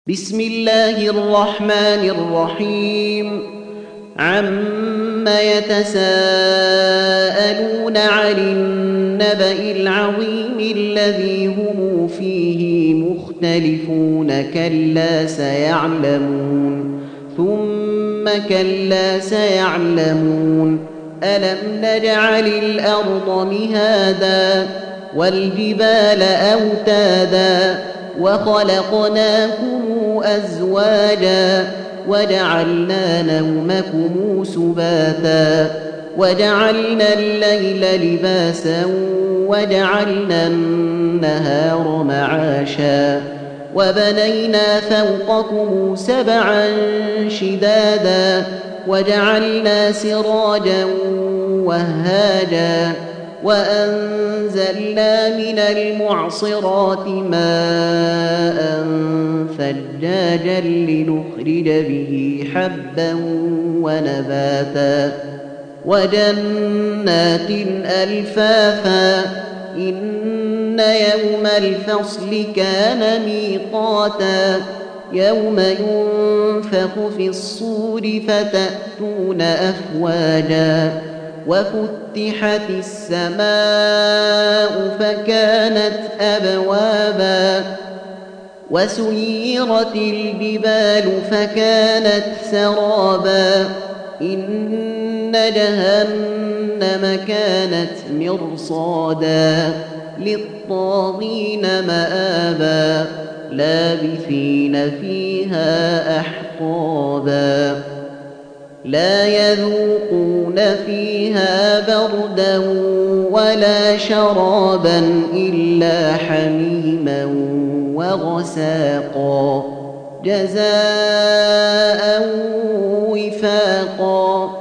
بسم الله الرحمن الرحيم عم يتساءلون عن النبأ العظيم الذي هم فيه مختلفون كلا سيعلمون ثم كلا سيعلمون ألم نجعل الأرض مهادا والجبال أوتادا وخلقناكم أزواجا وجعلنا نومكم سباتا وجعلنا الليل لباسا وجعلنا النهار معاشا وبنينا فوقكم سبعا شدادا وجعلنا سراجا وهاجا وأنزلنا من المعصرات ماء ثجاجا لنخرج به حبا ونباتا وجنات ألفافا إن يوم الفصل كان ميقاتا يوم ينفخ في الصور فتأتون أفواجا وفتحت السماء فكانت أبوابا وسيرت الجبال فكانت سرابا إن جهنم كانت مرصادا للطاغين مآبا لابثين فيها أحقابا لا يذوقون فيها بردا ولا شرابا إلا حميما وغساقا جزاء وفاقا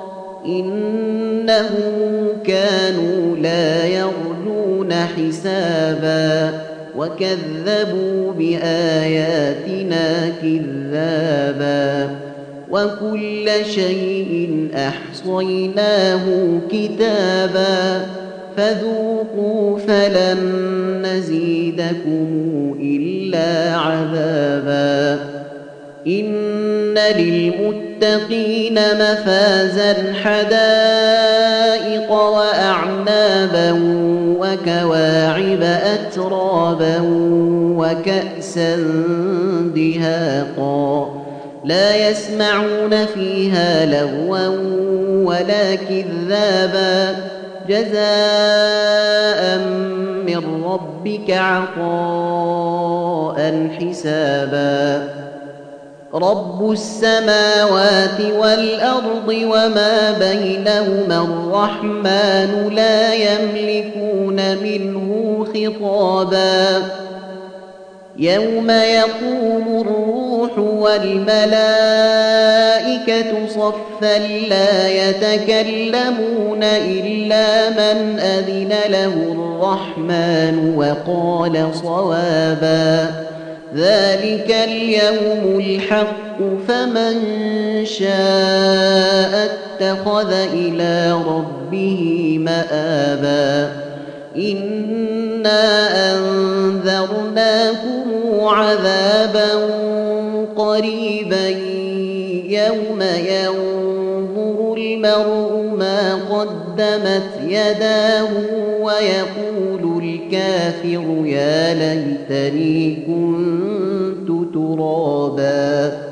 إنهم كانوا لا يرجون حسابا وكذبوا بآياتنا كذابا وكل شيء أحصيناه كتابا فذوقوا فلن نزيدكم إلا عذابا إن للمتقين مفازا حدائق وأعنابا وكواعب أترابا وكأسا دهاقا لا يسمعون فيها لغوا ولا كذابا جزاء من ربك عطاء حسابا رب السماوات والأرض وما بينهما الرحمن لا يملكون منه خطابا يوم يقوم الروح والملائكة صفا لا يتكلمون إلا من أذن له الرحمن وقال صوابا ذلك اليوم الحق فمن شاء اتخذ إلى ربه مآبا إنا أنذرناكم عذابا قريبا يوم ينظر المرء ما قدمت يداه ويقول الكافر يا ليتني كنت ترابا